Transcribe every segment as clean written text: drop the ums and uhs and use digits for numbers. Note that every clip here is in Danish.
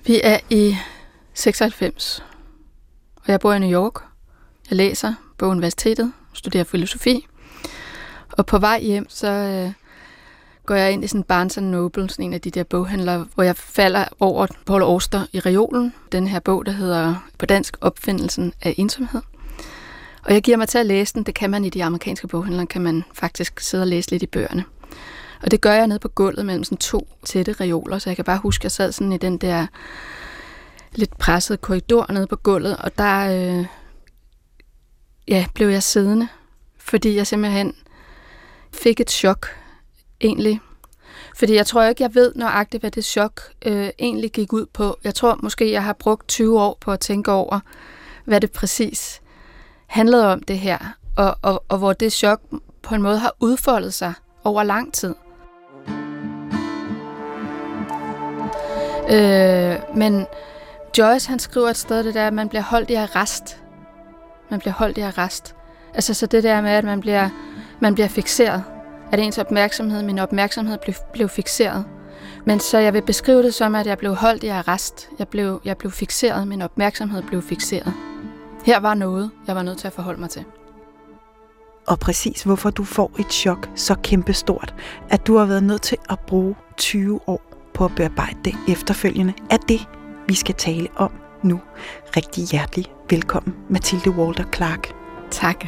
Vi er i 96, og jeg bor i New York. Jeg læser på universitetet, studerer filosofi, og på vej hjem, så går jeg ind i sådan Barnes & Noble, sådan en af de der boghandlere, hvor jeg falder over Paul Auster i reolen. Den her bog, der hedder på dansk Opfindelsen af ensomhed. Og jeg giver mig til at læse den. Det kan man i de amerikanske boghandlere, kan man faktisk sidde og læse lidt i bøgerne. Og det gør jeg nede på gulvet mellem sådan 2 tætte reoler, så jeg kan bare huske, at jeg sad sådan i den der lidt pressede korridor nede på gulvet, og der blev jeg siddende, fordi jeg simpelthen fik et chok, egentlig. Fordi jeg tror ikke, jeg ved nøjagtigt, hvad det chok egentlig gik ud på. Jeg tror måske, jeg har brugt 20 år på at tænke over, hvad det præcis handlede om det her, og hvor det chok på en måde har udfoldet sig over lang tid. Men Joyce, han skriver et sted det der, at man bliver holdt i arrest. Man bliver holdt i arrest. Altså så det der med, at man bliver fikseret. At ens min opmærksomhed blev fikseret. Men så jeg vil beskrive det som, at jeg blev holdt i arrest. Jeg blev fikseret, min opmærksomhed blev fikseret. Her var noget, jeg var nødt til at forholde mig til. Og præcis hvorfor du får et chok så kæmpestort, at du har været nødt til at bruge 20 år på at bearbejde det efterfølgende, er det, vi skal tale om nu. Rigtig hjertelig velkommen, Mathilde Walter Clark. Tak.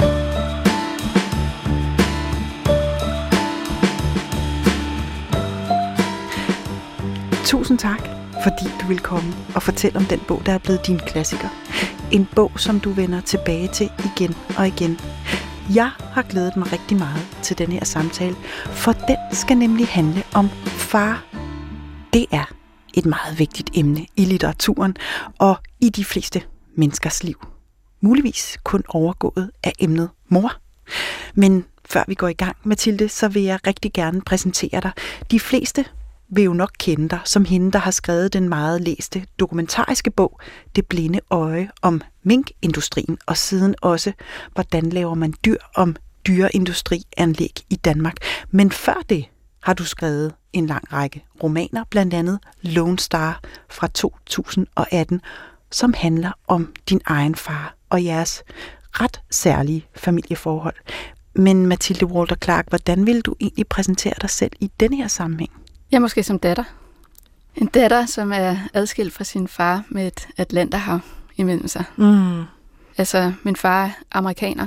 Tusind tak, fordi du vil komme og fortælle om den bog, der er blevet din klassiker. En bog, som du vender tilbage til igen og igen. Jeg har glædet mig rigtig meget til den her samtale, for den skal nemlig handle om far. Det er et meget vigtigt emne i litteraturen og i de fleste menneskers liv. Muligvis kun overgået af emnet mor. Men før vi går i gang, Mathilde, så vil jeg rigtig gerne præsentere dig. De fleste vil jo nok kende dig som hende, der har skrevet den meget læste dokumentariske bog Det blinde øje om minkindustrien, og siden også, hvordan laver man dyr om dyreindustrianlæg i Danmark. Men før det har du skrevet en lang række romaner, blandt andet Lone Star fra 2018, som handler om din egen far og jeres ret særlige familieforhold. Men Mathilde Walter Clark, hvordan vil du egentlig præsentere dig selv i denne her sammenhæng? Jeg er måske som datter. En datter, som er adskilt fra sin far med et Atlanterhav imellem sig. Mm. Altså, min far er amerikaner,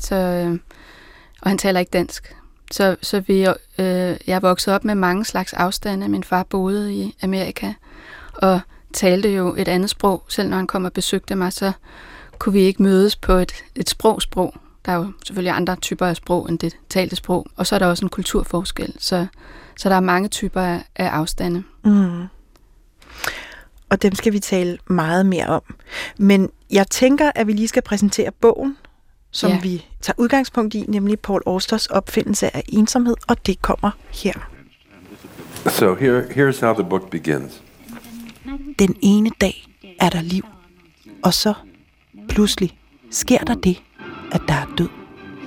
og han taler ikke dansk. Så jeg er vokset op med mange slags afstande. Min far boede i Amerika og talte jo et andet sprog. Selv når han kom og besøgte mig, så kunne vi ikke mødes på et sprog. Der er jo selvfølgelig andre typer af sprog end det talte sprog. Og så er der også en kulturforskel. Så der er mange typer af afstande. Mm. Og dem skal vi tale meget mere om. Men jeg tænker, at vi lige skal præsentere bogen, som vi tager udgangspunkt i, nemlig Paul Austers Opfindelse af ensomhed, og det kommer her. So here's how the book begins. Den ene dag er der liv, og så pludselig sker der det, at der er død.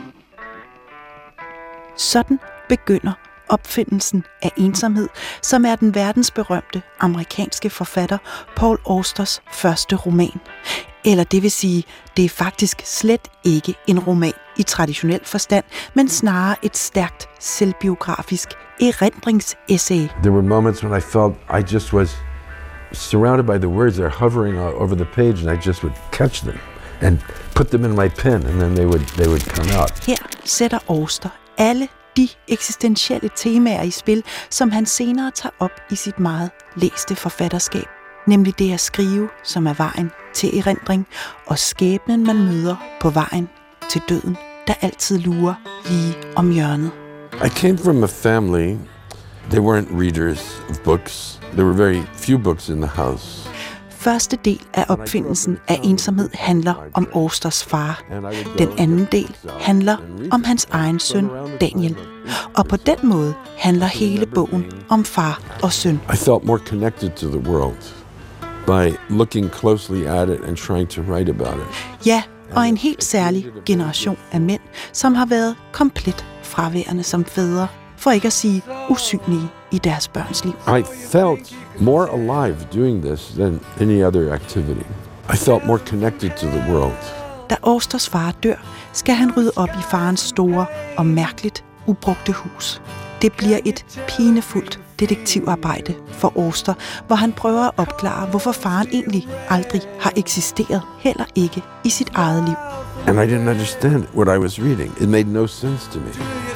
Sådan begynder Opfindelsen af ensomhed, som er den verdensberømte amerikanske forfatter Paul Austers første roman. Eller det vil sige, det er faktisk slet ikke en roman i traditionel forstand, men snarere et stærkt selvbiografisk erindringsessay. There were moments when I felt I just was surrounded by the words. They're hovering over the page, and I just would catch them and put them in my pen, and then they would come out. Her sætter Auster alle de eksistentielle temaer i spil, som han senere tager op i sit meget læste forfatterskab. Nemlig det at skrive, som er vejen til erindring, og skæbnen, man møder på vejen til døden, der altid lurer lige om hjørnet. I came from a family. They weren't readers of books. There were very few books in the house. Første del af Opfindelsen af ensomhed handler om Austers far. Den anden del handler om hans egen søn, Daniel. Og på den måde handler hele bogen om far og søn. I felt more connected to the world by looking closely at it and trying to write about it. Ja, og en helt særlig generation af mænd, som har været komplet fraværende som fædre, for ikke at sige usynlige i deres børns liv. I felt more alive doing this than any other activity. I felt more connected to the world. Da Austers far dør, skal han rydde op i farens store og mærkeligt ubrugte hus. Det bliver et pinefuldt detektivarbejde for Auster, hvor han prøver at opklare, hvorfor faren egentlig aldrig har eksisteret, heller ikke i sit eget liv. And I didn't understand what I was reading. It made no sense to me.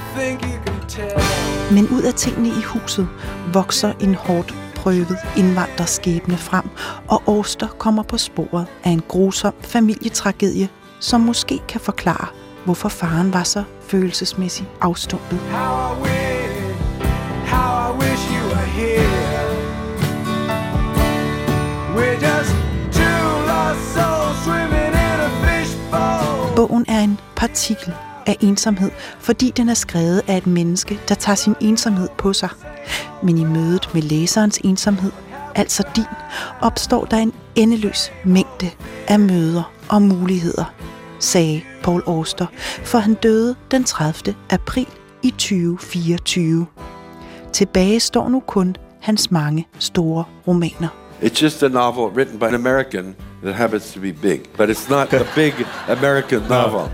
Men ud af tingene i huset vokser en hårdt prøvet indvandrerskæbne frem, og Auster kommer på sporet af en grusom familietragedie, som måske kan forklare, hvorfor faren var så følelsesmæssigt afstumpet. Bogen er en partikel af ensomhed, fordi den er skrevet af et menneske, der tager sin ensomhed på sig. Men i mødet med læserens ensomhed, altså din, opstår der en endeløs mængde af møder og muligheder, sagde Paul Auster, for han døde den 30. april i 2024. Tilbage står nu kun hans mange store romaner. It's just a novel written by an American that happens to be big, but it's not a big American novel.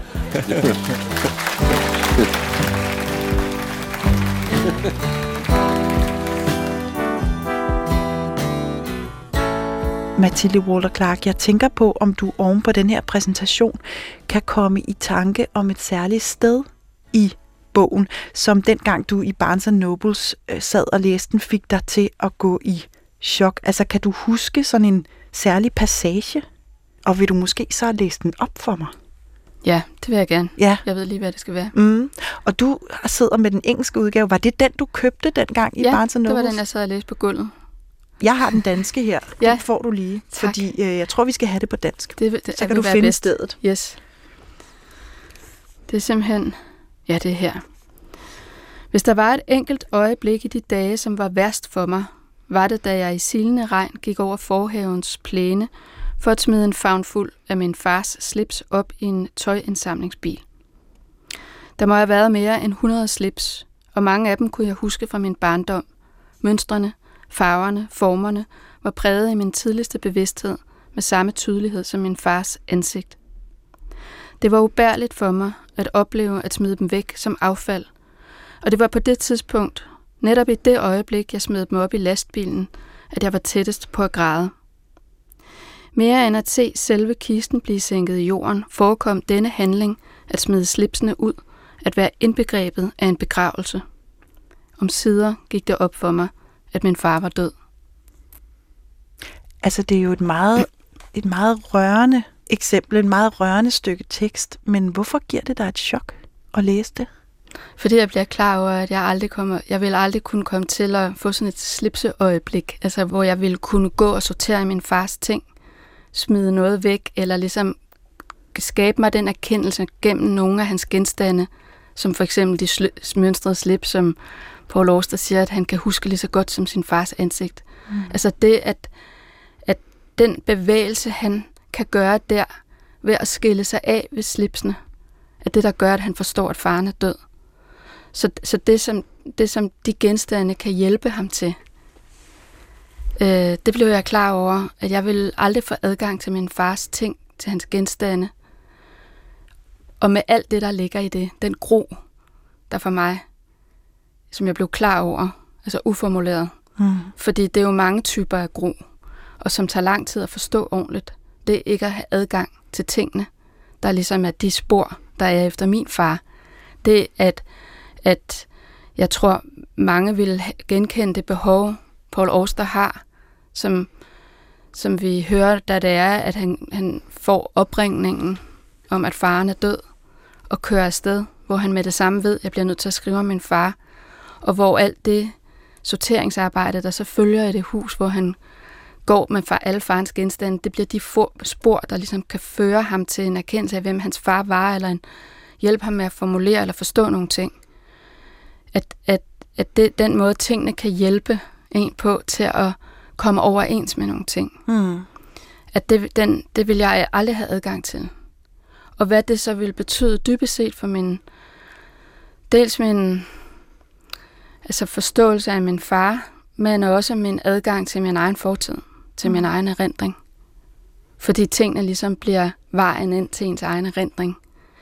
Mathilde Walter Clark, jeg tænker på, om du oven på den her præsentation kan komme i tanke om et særligt sted i bogen, som dengang du i Barnes & Nobles sad og læste den, fik dig til at gå i chok. Altså, kan du huske sådan en særlig passage? Og vil du måske så læse den op for mig? Ja, det vil jeg gerne. Ja. Jeg ved lige, hvad det skal være. Og du sidder med den engelske udgave. Var det den, du købte dengang i Barnes & Nobles? Ja, det var den, jeg sad og læste på gulvet. Jeg har den danske her. Ja. Den får du lige. Tak. Fordi jeg tror, vi skal have det på dansk. Så kan du finde bedst. Stedet. Yes. Det er simpelthen... Ja, det er her. Hvis der var et enkelt øjeblik i de dage, som var værst for mig, var det, da jeg i silende regn gik over forhavens plæne for at smide en favn fuld af min fars slips op i en tøjindsamlingsbil. Der må have været mere end 100 slips, og mange af dem kunne jeg huske fra min barndom. Mønstrene, farverne, formerne var præget i min tidligste bevidsthed med samme tydelighed som min fars ansigt. Det var ubærligt for mig at opleve at smide dem væk som affald, og det var på det tidspunkt, netop i det øjeblik, jeg smed dem op i lastbilen, at jeg var tættest på at græde. Mere end at se selve kisten blive sænket i jorden, forekom denne handling at smide slipsene ud, at være indbegrebet af en begravelse. Omsider gik det op for mig, at min far var død. Altså, det er jo et meget rørende eksempel, et meget rørende stykke tekst, men hvorfor giver det dig et chok at læse det? Fordi jeg bliver klar over, at jeg vil aldrig kunne komme til at få sådan et slipseøjeblik, altså hvor jeg ville kunne gå og sortere min fars ting, smide noget væk, eller ligesom skabe mig den erkendelse gennem nogle af hans genstande, som for eksempel de mønstrede slip, som Paul Auster siger, at han kan huske lige så godt som sin fars ansigt. Altså det, at den bevægelse, han kan gøre der, ved at skille sig af ved slipsene, er det, der gør, at han forstår, at faren er død. Så det, som de genstande kan hjælpe ham til, det blev jeg klar over, at jeg ville aldrig få adgang til min fars ting, til hans genstande. Og med alt det, der ligger i det, den gro, der for mig, som jeg blev klar over, altså uformuleret. Fordi det er jo mange typer af gro, og som tager lang tid at forstå ordentligt. Det er ikke at have adgang til tingene, der ligesom er de spor, der er efter min far. Det er, at jeg tror, mange vil genkende det behov, Paul Auster har, som vi hører, da det er, at han får opringningen om, at faren er død, og kører afsted, hvor han med det samme ved, at jeg bliver nødt til at skrive om min far, og hvor alt det sorteringsarbejde, der så følger i det hus, hvor han går med alle farens genstande, det bliver de spor, der ligesom kan føre ham til en erkendelse af, hvem hans far var, eller hjælpe ham med at formulere eller forstå nogle ting. At den måde, tingene kan hjælpe en på til at komme overens med nogle ting. At det vil jeg aldrig have adgang til. Og hvad det så vil betyde dybest set for altså forståelse af min far, men også min adgang til min egen fortid, til min egen erindring. Fordi tingene ligesom bliver vejen ind til ens egen erindring.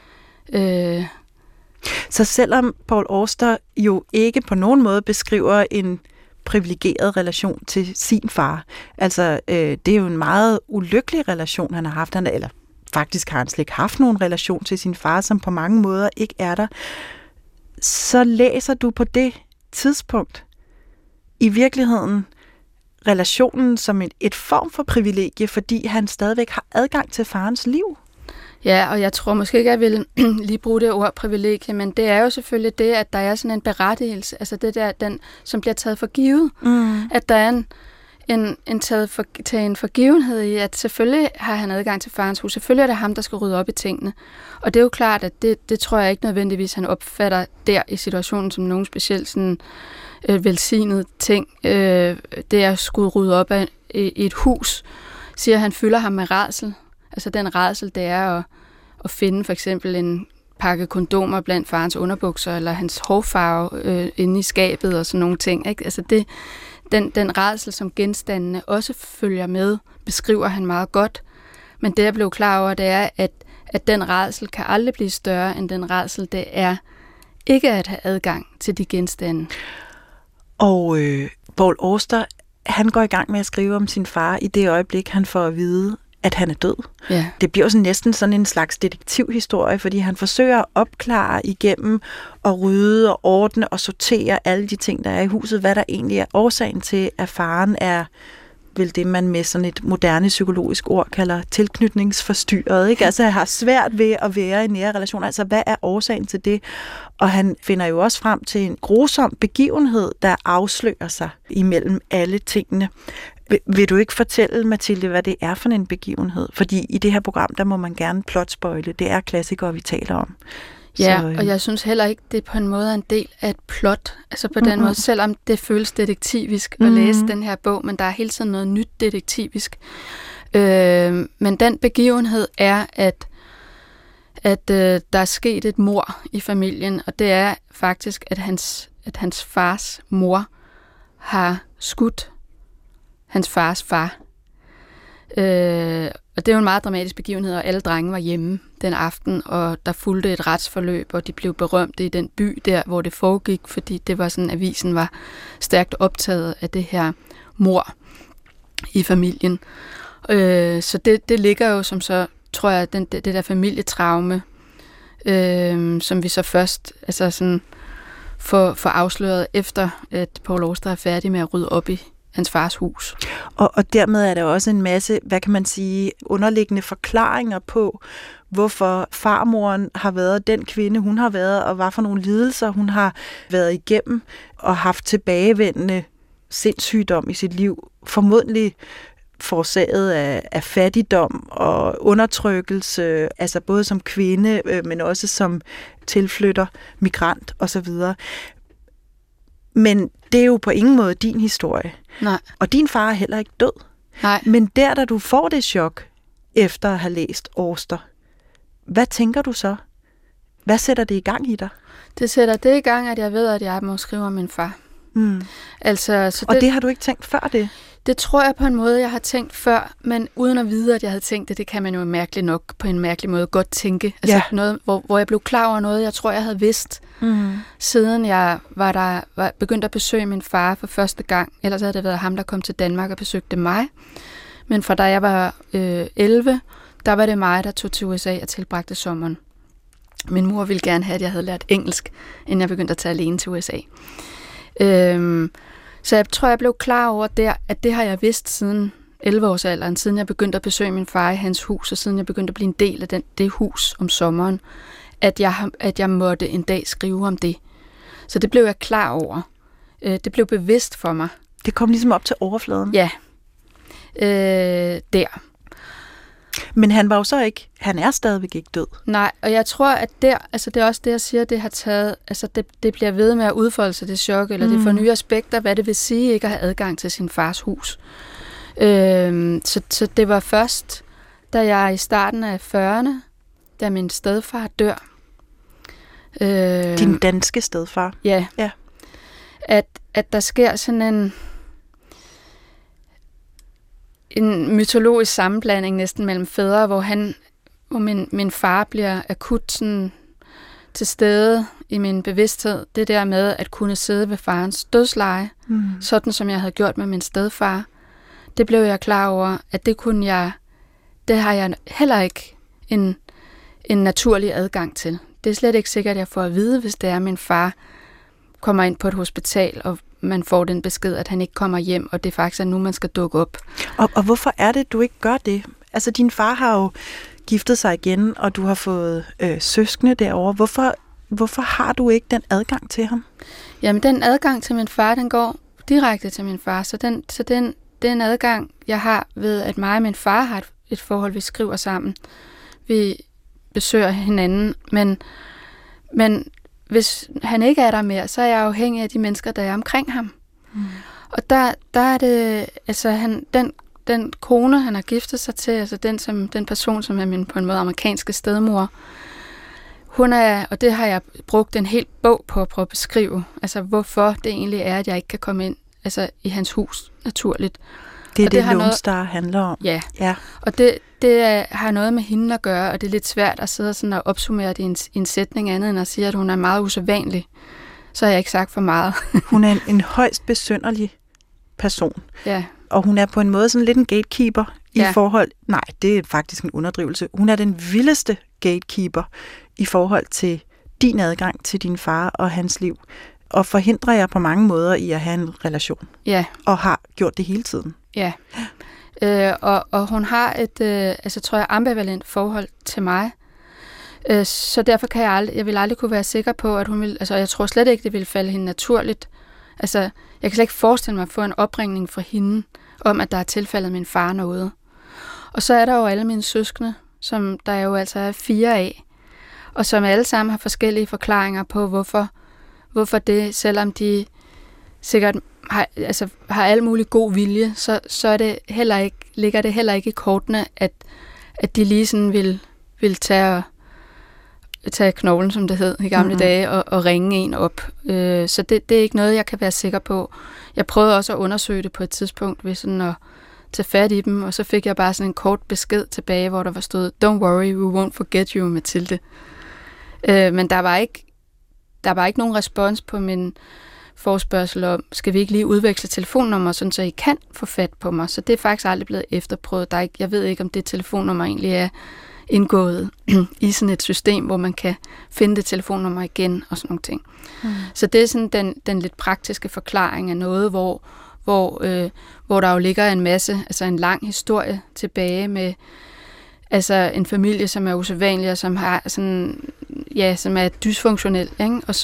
Så selvom Paul Auster jo ikke på nogen måde beskriver en privilegeret relation til sin far, altså det er jo en meget ulykkelig relation, han har haft, eller faktisk har han slet ikke haft nogen relation til sin far, som på mange måder ikke er der, så læser du på det tidspunkt i virkeligheden relationen som et form for privilegie, fordi han stadigvæk har adgang til farens liv. Ja, og jeg tror måske ikke, at jeg vil lige bruge det ord privilegie, men det er jo selvfølgelig det, at der er sådan en berettigelse, altså det der, den, som bliver taget for givet. At der er en forgivenhed i, at selvfølgelig har han adgang til farens hus. Selvfølgelig er det ham, der skal rydde op i tingene. Og det er jo klart, at det tror jeg ikke nødvendigvis, han opfatter der i situationen som nogen specielt sådan velsignet ting. Det er at skulle rydde op i et hus, siger han, fylder ham med rædsel. Altså den rædsel, det er at finde for eksempel en pakke kondomer blandt farens underbukser, eller hans hårfarve inde i skabet og sådan nogle ting. Ikke? Altså den rædsel, som genstandene også følger med, beskriver han meget godt. Men det, jeg blev klar over, det er, at den rædsel kan aldrig blive større, end den rædsel, det er ikke at have adgang til de genstande. Og Paul Auster, han går i gang med at skrive om sin far i det øjeblik, han får at vide, at han er død. Ja. Det bliver jo næsten sådan en slags detektivhistorie, fordi han forsøger at opklare igennem og rydde og ordne og sortere alle de ting, der er i huset, hvad der egentlig er årsagen til, at faren er vel det, man med sådan et moderne psykologisk ord kalder tilknytningsforstyrret. Ikke? Altså, jeg har svært ved at være i nære relationer. Altså, hvad er årsagen til det? Og han finder jo også frem til en grusom begivenhed, der afslører sig imellem alle tingene. Vil du ikke fortælle, Mathilde, hvad det er for en begivenhed? Fordi i det her program, der må man gerne plotspoile. Det er klassikere, vi taler om. Ja, og jeg synes heller ikke, det på en måde er en del af et plot. Altså på den måde, selvom det føles detektivisk at læse den her bog, men der er hele tiden noget nyt detektivisk. Men den begivenhed er, at der er sket et mord i familien, og det er faktisk, at hans fars mor har skudt hans fars far. Og det er jo en meget dramatisk begivenhed, og alle drenge var hjemme den aften, og der fulgte et retsforløb, og de blev berømte i den by der, hvor det foregik, fordi det var sådan, avisen var stærkt optaget af det her mord i familien. Så det ligger jo som så, tror jeg, det der familietraume, som vi så først altså sådan får afsløret efter, at Paul Auster er færdig med at rydde op i hans fars hus. Og dermed er der også en masse, hvad kan man sige, underliggende forklaringer på, hvorfor farmoren har været den kvinde, hun har været, og hvad for nogle lidelser, hun har været igennem, og haft tilbagevendende sindssygdom i sit liv. Formodentlig forårsaget af fattigdom og undertrykkelse, altså både som kvinde, men også som tilflytter, migrant osv. Men det er jo på ingen måde din historie. Nej. Og din far er heller ikke død. Nej. Men da du får det chok, efter at have læst Auster, hvad tænker du så? Hvad sætter det i gang i dig? Det sætter det i gang, at jeg ved, at jeg må skrive om min far. Altså, så og det har du ikke tænkt før det? Det tror jeg på en måde, jeg har tænkt før, men uden at vide, at jeg havde tænkt det, det kan man jo mærkeligt nok på en mærkelig måde godt tænke. Altså noget, hvor jeg blev klar over noget, jeg tror, jeg havde vidst, siden jeg var begyndt at besøge min far for første gang. Ellers havde det været ham, der kom til Danmark og besøgte mig. Men fra da jeg var 11, der var det mig, der tog til USA og tilbragte sommeren. Min mor ville gerne have, at jeg havde lært engelsk, inden jeg begyndte at tage alene til USA. Så jeg tror, jeg blev klar over der, at det har jeg vidst siden 11-årsalderen, siden jeg begyndte at besøge min far i hans hus, og siden jeg begyndte at blive en del af det hus om sommeren, at jeg måtte en dag skrive om det. Så det blev jeg klar over. Det blev bevidst for mig. Det kom ligesom op til overfladen? Ja. Der. Men han var jo så ikke, han er stadigvæk ikke død. Nej, og jeg tror, at det er også det, jeg siger, det har taget, altså det bliver ved med at udfolde sig, det chok, eller det får nye aspekter, hvad det vil sige, ikke at have adgang til sin fars hus. Så det var først, da jeg i starten af 40'erne, da min stedfar dør. Din danske stedfar? Ja. at der sker sådan en mytologisk sammenblanding næsten mellem fædre, hvor min far bliver akut sådan til stede i min bevidsthed. Det der med at kunne sidde ved farens dødsleje, sådan som jeg havde gjort med min stedfar. Det blev jeg klar over, at det har jeg heller ikke en naturlig adgang til. Det er slet ikke sikkert, at jeg får at vide, hvis det er, at min far kommer ind på et hospital, og man får den besked, at han ikke kommer hjem, og det faktisk er nu, man skal dukke op. Og hvorfor er det, du ikke gør det? Altså, din far har jo giftet sig igen, og du har fået søskende derovre. Hvorfor har du ikke den adgang til ham? Jamen, den adgang til min far, den går direkte til min far. Så den adgang, jeg har ved, at mig og min far har et forhold, vi skriver sammen. Vi besøger hinanden, men hvis han ikke er der mere, så er jeg afhængig af de mennesker, der er omkring ham. Og der er det, altså den kone, han har giftet sig til, altså den person, som er min på en måde amerikanske stedmor, hun er, og det har jeg brugt en hel bog på at prøve at beskrive, altså hvorfor det egentlig er, at jeg ikke kan komme ind i hans hus naturligt. Det er det, Lone Star handler om. Ja. Og det har noget med hende at gøre, og det er lidt svært at sidde sådan og opsummere det i en sætning andet, end at sige, at hun er meget usædvanlig. Så har jeg ikke sagt for meget. Hun er en højst besynderlig person. Ja. Og hun er på en måde sådan lidt en gatekeeper i forhold... Nej, det er faktisk en underdrivelse. Hun er den vildeste gatekeeper i forhold til din adgang til din far og hans liv. Og forhindrer jeg på mange måder i at have en relation. Ja. Og har gjort det hele tiden. Ja. Og hun har et, tror jeg, ambivalent forhold til mig. Så derfor kan jeg vil aldrig kunne være sikker på, at hun vil... Altså, jeg tror slet ikke, det ville falde hende naturligt. Altså, jeg kan slet ikke forestille mig at få en opringning fra hende, om at der er tilfældet min far noget. Og så er der jo alle mine søskende, som der jo altså er 4 af, og som alle sammen har forskellige forklaringer på, hvorfor det, selvom de sikkert har al mulig god vilje, så er det ligger det heller ikke i kortene, at de lige sådan vil tage knoglen, som det hed i gamle dage, og ringe en op. Så det er ikke noget, jeg kan være sikker på. Jeg prøvede også at undersøge det på et tidspunkt ved sådan at tage fat i dem, og så fik jeg bare sådan en kort besked tilbage, hvor der var stået, "Don't worry, we won't forget you, Mathilde." Men der var ikke nogen respons på min forespørgsel om, skal vi ikke lige udveksle telefonnummer, sådan så I kan få fat på mig. Så det er faktisk aldrig blevet efterprøvet. Jeg ved ikke, om det telefonnummer egentlig er indgået i sådan et system, hvor man kan finde det telefonnummer igen og sådan nogle ting. Så det er sådan den lidt praktiske forklaring af noget, hvor der jo ligger en masse, altså en lang historie tilbage med altså en familie, som er usædvanlig, og som har sådan, som er dysfunktionel, ikke? Og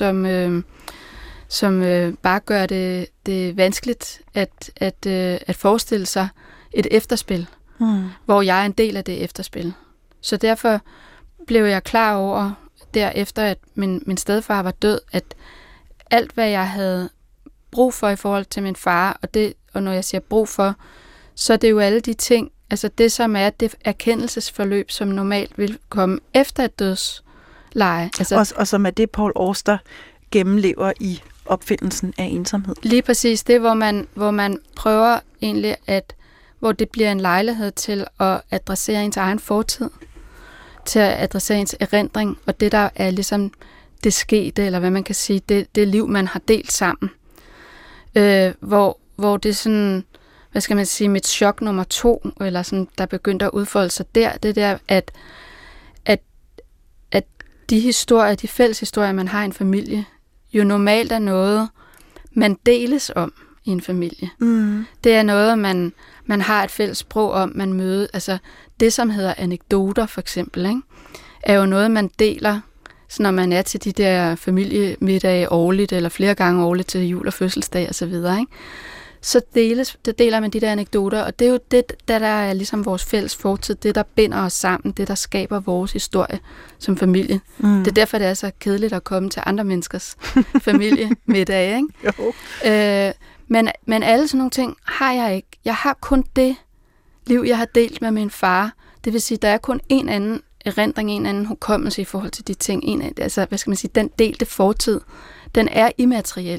som bare gør det vanskeligt at forestille sig et efterspil, hvor jeg er en del af det efterspil. Så derfor blev jeg klar over, derefter at min stedfar var død, at alt, hvad jeg havde brug for i forhold til min far, og når jeg siger brug for, så er det jo alle de ting, altså det, som er det erkendelsesforløb, som normalt vil komme efter et dødsleje. Altså, og som er det, Paul Auster gennemlever i opfindelsen af ensomhed. Lige præcis det, hvor man prøver egentlig hvor det bliver en lejlighed til at adressere ens egen fortid, til at adressere ens erindring, og det, der er ligesom det skete, eller hvad man kan sige, det liv, man har delt sammen. Hvor det er sådan, hvad skal man sige, mit chok nummer 2, eller sådan, der begyndte at udfolde sig det der, at de historier, de fælles historier, man har i en familie, jo normalt er noget, man deles om i en familie. Det er noget, man har et fælles sprog om, man møder. Altså det, som hedder anekdoter for eksempel, ikke, er jo noget, man deler, så når man er til de der familiemiddage årligt, eller flere gange årligt til jul og fødselsdag osv., ikke? Så deler man de der anekdoter, og det er jo det, der er ligesom vores fælles fortid, det, der binder os sammen, det, der skaber vores historie som familie. Det er derfor, det er så kedeligt at komme til andre menneskers familiemiddage, ikke? Jo. Men alle sådan nogle ting har jeg ikke. Jeg har kun det liv, jeg har delt med min far. Det vil sige, der er kun en anden erindring, en anden hukommelse i forhold til de ting. Altså, hvad skal man sige, den delte fortid, den er immateriel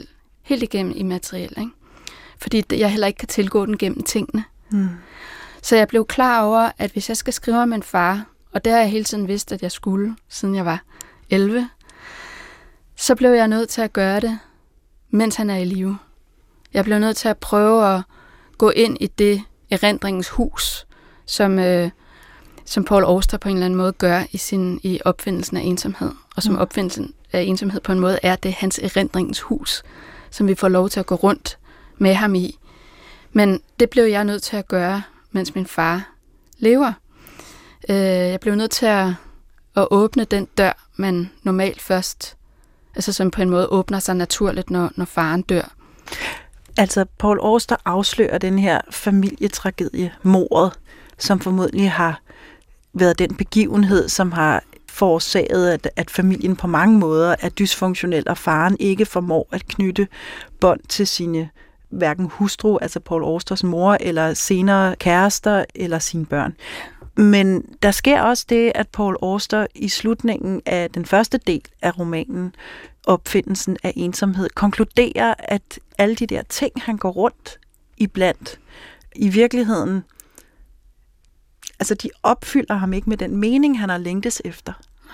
helt igennem immateriel, ikke? Fordi jeg heller ikke kan tilgå den gennem tingene. Så jeg blev klar over, at hvis jeg skal skrive om en far, og det har jeg hele tiden vidst, at jeg skulle, siden jeg var 11, så blev jeg nødt til at gøre det, mens han er i live. Jeg blev nødt til at prøve at gå ind i det erindringens hus, som Paul Auster på en eller anden måde gør i opfindelsen af ensomhed. Og som opfindelsen af ensomhed på en måde er det hans erindringens hus, som vi får lov til at gå rundt med ham i. Men det blev jeg nødt til at gøre, mens min far lever. Jeg blev nødt til at åbne den dør, man normalt først, altså som på en måde åbner sig naturligt, når faren dør. Altså, Paul Auster afslører den her familietragedie, mordet, som formodentlig har været den begivenhed, som har forårsaget, at familien på mange måder er dysfunktionel, og faren ikke formår at knytte bånd til sine hverken hustru, altså Paul Austers mor, eller senere kærester, eller sine børn. Men der sker også det, at Paul Auster i slutningen af den første del af romanen, Opfindelsen af ensomhed, konkluderer, at alle de der ting, han går rundt iblandt, i virkeligheden, altså de opfylder ham ikke med den mening, han har længtes efter.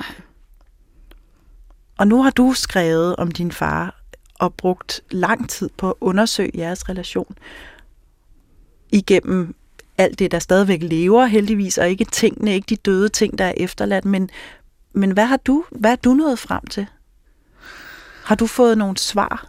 Og nu har du skrevet om din far, og brugt lang tid på at undersøge jeres relation igennem alt det, der stadigvæk lever, heldigvis, og ikke tingene, ikke de døde ting, der er efterladt. Men hvad er du nået frem til? Har du fået nogle svar,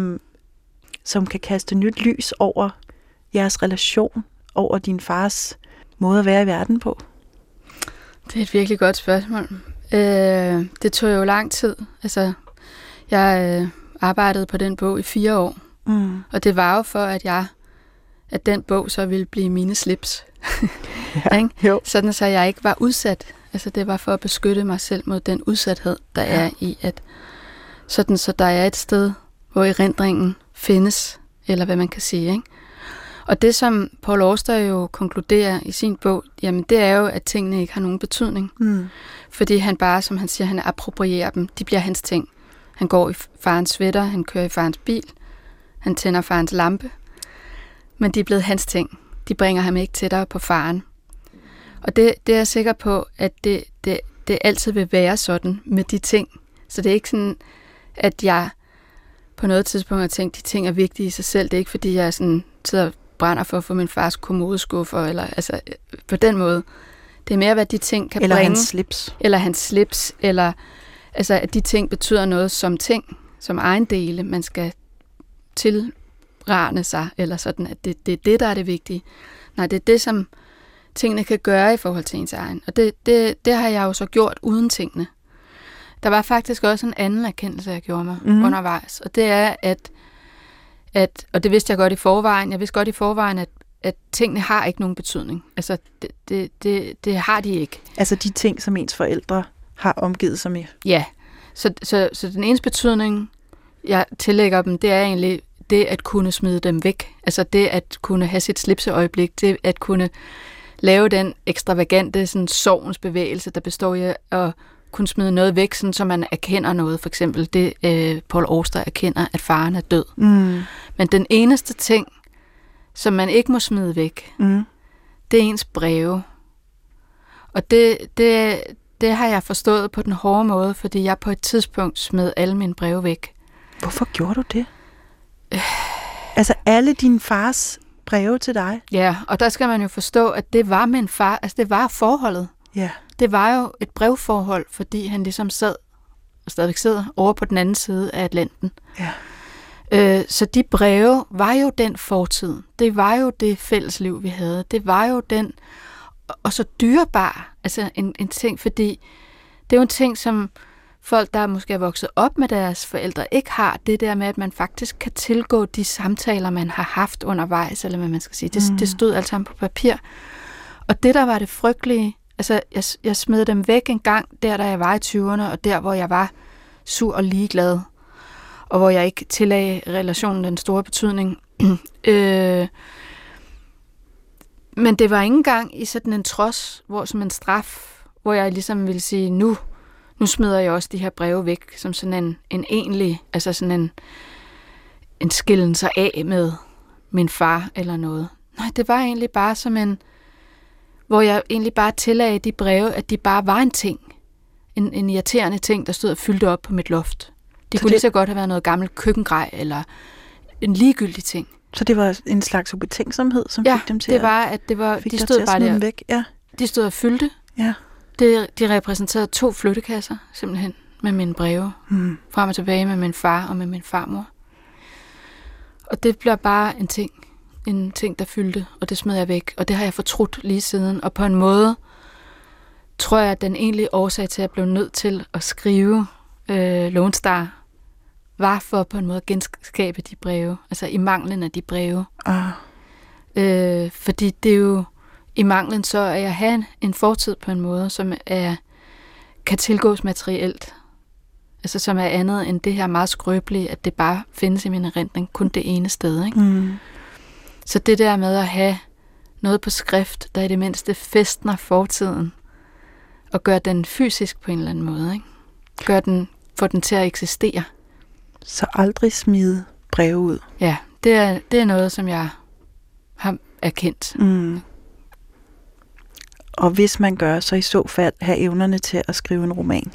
som kan kaste nyt lys over jeres relation, over din fars måde at være i verden på? Det er et virkelig godt spørgsmål. Det tog jo lang tid. Altså, jeg arbejdede på den bog i 4 år, og det var jo for, at den bog så ville blive mine slips. Ja, sådan så jeg ikke var udsat. Altså, det var for at beskytte mig selv mod den udsathed, der er i, at sådan så der er et sted, hvor erindringen findes, eller hvad man kan sige, ikke? Og det, som Paul Auster jo konkluderer i sin bog, jamen det er jo, at tingene ikke har nogen betydning. Fordi han bare, som han siger, han approprierer dem. De bliver hans ting. Han går i farens sweater, han kører i farens bil, han tænder farens lampe. Men de er blevet hans ting. De bringer ham ikke tættere på faren. Og det er jeg sikker på, at det altid vil være sådan med de ting. Så det er ikke sådan, at jeg på noget tidspunkt har tænkt, at de ting er vigtige i sig selv. Det er ikke, fordi jeg sådan sidder og brænder for at få min fars kommodeskuffer, eller altså på den måde. Det er mere, hvad de ting kan eller bringe. Eller hans slips. Eller altså, at de ting betyder noget som ting, som ejendele, man skal tilrane sig, eller sådan, at det er det, der er det vigtige. Nej, det er det, som tingene kan gøre i forhold til ens egen. Og det har jeg jo så gjort uden tingene. Der var faktisk også en anden erkendelse, jeg gjorde mig undervejs, og det er, at og det vidste jeg godt i forvejen. Jeg vidste godt i forvejen, at tingene har ikke nogen betydning. Altså, det har de ikke. Altså de ting, som ens forældre har omgivet sig med? Ja. Så den eneste betydning, jeg tillægger dem, det er egentlig det at kunne smide dem væk. Altså det at kunne have sit slipseøjeblik, det at kunne lave den ekstravagante sådan, sorgens der består i at kunne smide noget væk, sådan, så man erkender noget. For eksempel det, Paul Auster erkender, at faren er død. Men den eneste ting, som man ikke må smide væk, det er ens breve. Og det har jeg forstået på den hårde måde, fordi jeg på et tidspunkt smed alle mine breve væk. Hvorfor gjorde du det? Altså alle din fars breve til dig? Ja, og der skal man jo forstå, at det var min far, altså det var forholdet. Ja. Det var jo et brevforhold, fordi han ligesom sad, og stadigvæk sidder, over på den anden side af Atlanten. Ja. Så de breve var jo den fortid. Det var jo det fællesliv, vi havde. Det var jo den, og så dyrebar, altså en ting, fordi det er jo en ting, som folk, der måske er vokset op med deres forældre, ikke har. Det der med, at man faktisk kan tilgå de samtaler, man har haft undervejs, eller hvad man skal sige. Det stod alt sammen på papir. Og det, der var det frygtelige, altså jeg smed dem væk en gang, da jeg var i 20'erne, og der, hvor jeg var sur og ligeglad, og hvor jeg ikke tillagde relationen den store betydning. Men det var ikke engang i sådan en trods, hvor som en straf, hvor jeg ligesom ville sige, nu smider jeg også de her breve væk, som sådan en egentlig, altså sådan en skillen sig af med min far eller noget. Nej, det var egentlig bare som hvor jeg egentlig bare tillagde de breve, at de bare var en ting. En irriterende ting, der stod og fyldte op på mit loft. De kunne lige så godt have været noget gammelt køkkengrej, eller en ligegyldig ting. Så det var en slags ubetænksomhed, som fik dem til det var, at det var, de stod bare der. Væk. Ja. De stod og fyldte. Ja. De repræsenterede 2 flyttekasser, simpelthen, med mine breve. Frem og tilbage med min far og med min farmor. Og det blev bare en ting, der fyldte, og det smed jeg væk. Og det har jeg fortrudt lige siden. Og på en måde tror jeg, at den egentlige årsag til, at jeg blev nødt til at skrive Lone Star, var for på en måde at genskabe de breve. Altså i manglen af de breve. Fordi det er jo i manglen så, at jeg har en fortid på en måde, som kan tilgås materielt. Altså som er andet end det her meget skrøbelige, at det bare findes i min erindring, kun det ene sted. Ikke? Så det der med at have noget på skrift, der i det mindste fæstner fortiden, og gør den fysisk på en eller anden måde. Ikke? Får den til at eksistere. Så aldrig smide breve ud. Ja, det er noget, som jeg har erkendt. Og hvis man gør, så i så fald have evnerne til at skrive en roman.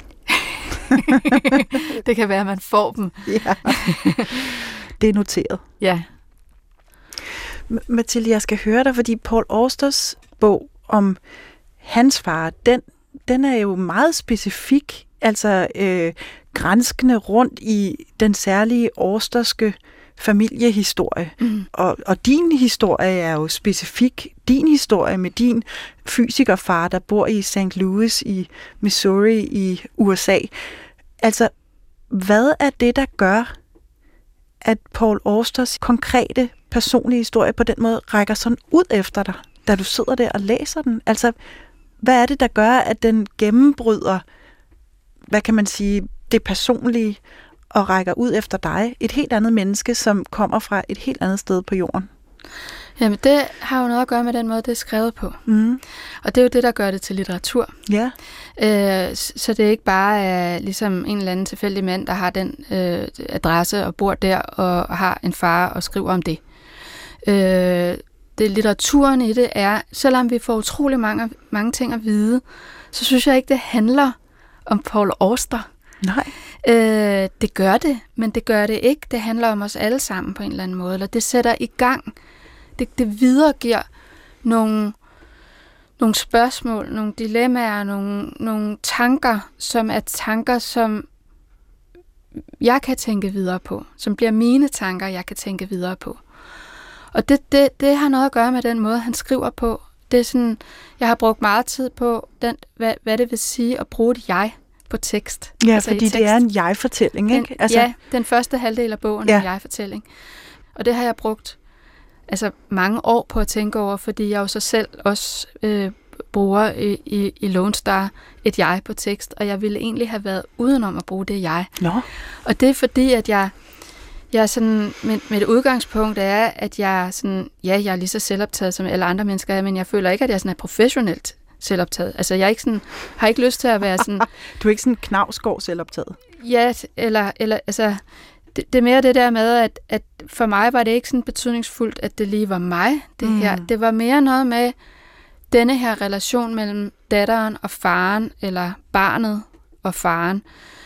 Det kan være, at man får dem. Ja. Det er noteret. Ja. Mathilde, jeg skal høre dig, fordi Paul Austers bog om hans far, den er jo meget specifik, altså granskende rundt i den særlige austerske familiehistorie. Og din historie er jo specifik. Din historie med din fysikerfar, der bor i St. Louis i Missouri i USA. Altså, hvad er det, der gør, at Paul Austers konkrete personlige historie på den måde rækker sådan ud efter dig, da du sidder der og læser den? Altså, hvad er det, der gør, at den gennembryder, hvad kan man sige, det personlige, og rækker ud efter dig, et helt andet menneske, som kommer fra et helt andet sted på jorden? Jamen, det har jo noget at gøre med den måde, det er skrevet på. Og det er jo det, der gør det til litteratur. Ja. Så det er ikke bare ligesom en eller anden tilfældig mand, der har den adresse og bor der og har en far og skriver om det. Det litteraturen i det er, selvom vi får utrolig mange ting at vide, så synes jeg ikke, det handler om Paul Auster. Nej. Det gør det, men det gør det ikke. Det handler om os alle sammen på en eller anden måde. Eller det sætter i gang. Det videregiver nogle spørgsmål, nogle dilemmaer, nogle tanker, som er tanker, som jeg kan tænke videre på. Som bliver mine tanker, jeg kan tænke videre på. Og det har noget at gøre med den måde, han skriver på. Det er sådan, jeg har brugt meget tid på, hvad det vil sige at bruge et jeg på tekst. Ja, altså fordi det er en jeg-fortælling, ikke? Ja, den første halvdel af bogen er en jeg-fortælling. Og det har jeg brugt mange år på at tænke over, fordi jeg jo så selv også bruger i Lone Star et jeg på tekst, og jeg ville egentlig have været udenom at bruge det jeg. Og det er fordi, at jeg sådan, mit udgangspunkt er, at jeg jeg er lige så selvoptaget som alle andre mennesker, men jeg føler ikke, at jeg sådan er professionelt selvoptaget. Altså, jeg er ikke sådan, har ikke lyst til at være sådan... Du er ikke sådan Knausgård selvoptaget? Ja, eller altså... Det er mere det der med, at for mig var det ikke sådan betydningsfuldt, at det lige var mig, det her. Det var mere noget med denne her relation mellem datteren og faren, eller barnet og faren.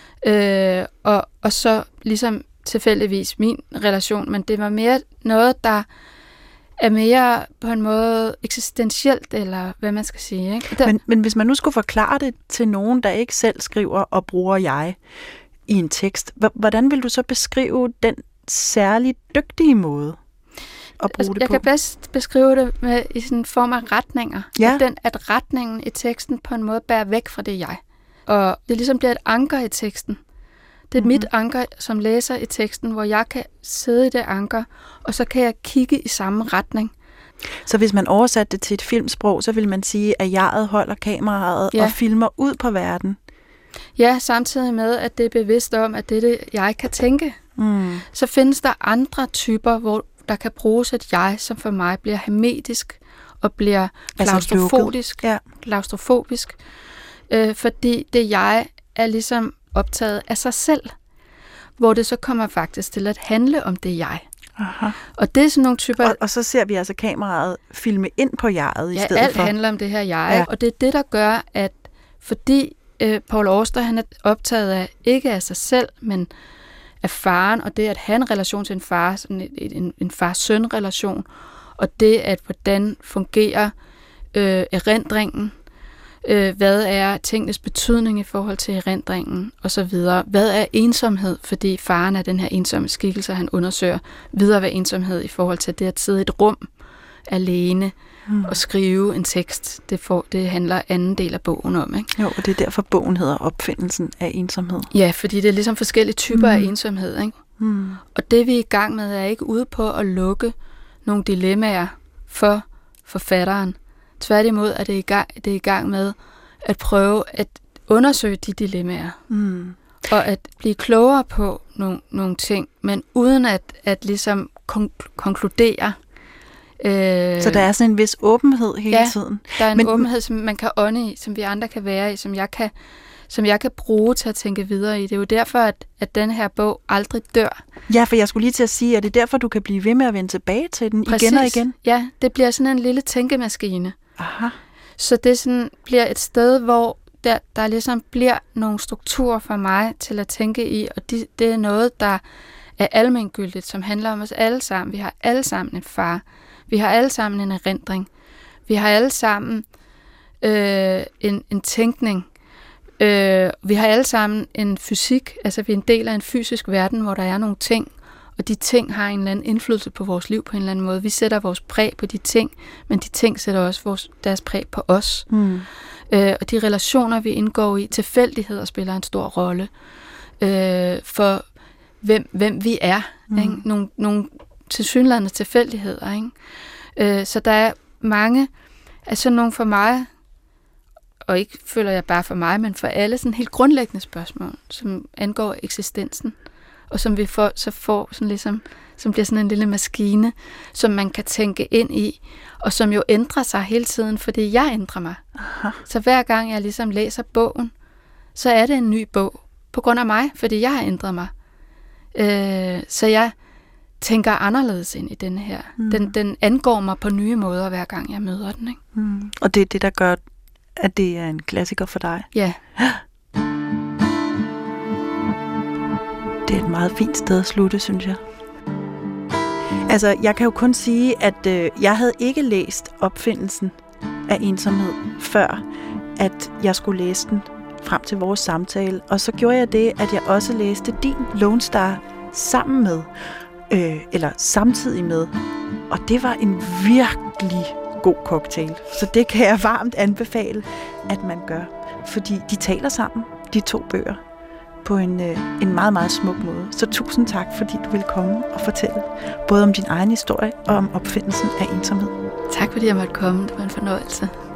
Og så ligesom tilfældigvis min relation, men det var mere noget, der er mere på en måde eksistentielt, eller hvad man skal sige. Ikke? Men hvis man nu skulle forklare det til nogen, der ikke selv skriver og bruger jeg i en tekst, hvordan vil du så beskrive den særligt dygtige måde at bruge det på? Jeg kan bedst beskrive det i sådan en form af retninger. Ja. At retningen i teksten på en måde bærer væk fra det jeg. Og det ligesom bliver et anker i teksten. Det er mit anker som læser i teksten, hvor jeg kan sidde i det anker, og så kan jeg kigge i samme retning. Så hvis man oversatte det til et filmsprog, så vil man sige, at jeget holder kameraet og filmer ud på verden. Ja, samtidig med, at det er bevidst om, at det er det, jeg kan tænke. Så findes der andre typer, hvor der kan bruges et jeg, som for mig bliver hermetisk og bliver klaustrofobisk. Fordi det jeg er ligesom optaget af sig selv, hvor det så kommer faktisk til at handle om det jeg. Aha. Og det er sådan nogle typer... Og så ser vi altså kameraet filme ind på jeget i stedet alt for. handler om det her jeg, og det er det, der gør, at fordi Paul Auster, han er optaget af, ikke af sig selv, men af faren, og det at have en relation til en far, sådan en far-søn-relation, og det at hvordan fungerer erindringen, hvad er tingenes betydning i forhold til erindringen, og så videre. Hvad er ensomhed, fordi faren er den her ensomme skikkelse, han undersøger videre, hvad ensomhed i forhold til det at sidde i et rum alene og skrive en tekst. Det handler anden del af bogen om, ikke? Jo, og det er derfor bogen hedder Opfindelsen af ensomhed. Ja, fordi det er ligesom forskellige typer af ensomhed, ikke? Og det vi er i gang med, er ikke ude på at lukke nogle dilemmaer for forfatteren. Tværtimod er det er i gang med at prøve at undersøge de dilemmaer. Og at blive klogere på nogle ting, men uden at ligesom konkludere. Så der er sådan en vis åbenhed hele tiden. Der er en åbenhed, som man kan ånde i, som vi andre kan være i, som jeg kan bruge til at tænke videre i. Det er jo derfor, at den her bog aldrig dør. Ja, for jeg skulle lige til at sige, at det er derfor, du kan blive ved med at vende tilbage til den igen og igen. Ja, det bliver sådan en lille tænkemaskine. Aha. Så det sådan bliver et sted, hvor der ligesom bliver nogle strukturer for mig til at tænke i, og det er noget, der er almengyldigt, som handler om os alle sammen. Vi har alle sammen en far. Vi har alle sammen en erindring. Vi har alle sammen en tænkning. Vi har alle sammen en fysik. Altså vi er en del af en fysisk verden, hvor der er nogle ting, og de ting har en eller anden indflydelse på vores liv på en eller anden måde. Vi sætter vores præg på de ting, men de ting sætter også deres præg på os. Og de relationer, vi indgår i, tilfældigheder spiller en stor rolle for hvem vi er. Ikke? Nogle tilsyneladende tilfældigheder. Ikke? Så der er mange, altså nogle for mig, og ikke føler jeg bare for mig, men for alle sådan helt grundlæggende spørgsmål, som angår eksistensen, og som vi får sådan ligesom, som bliver sådan en lille maskine, som man kan tænke ind i, og som jo ændrer sig hele tiden, fordi jeg ændrer mig. Aha. Så hver gang jeg ligesom læser bogen, så er det en ny bog, på grund af mig, fordi jeg har ændret mig. Så jeg tænker anderledes ind i den her. Den angår mig på nye måder, hver gang jeg møder den. Ikke? Og det er det, der gør, at det er en klassiker for dig? Ja. Det er et meget fint sted at slutte, synes jeg. Altså, jeg kan jo kun sige, at jeg havde ikke læst Opfindelsen af ensomhed, før at jeg skulle læse den frem til vores samtale. Og så gjorde jeg det, at jeg også læste din Lone Star sammen med, eller samtidig med. Og det var en virkelig god cocktail. Så det kan jeg varmt anbefale, at man gør. Fordi de taler sammen, de to bøger, på en meget, meget smuk måde. Så tusind tak, fordi du ville komme og fortælle både om din egen historie og om Opfindelsen af ensomhed. Tak fordi jeg måtte komme. Det var en fornøjelse.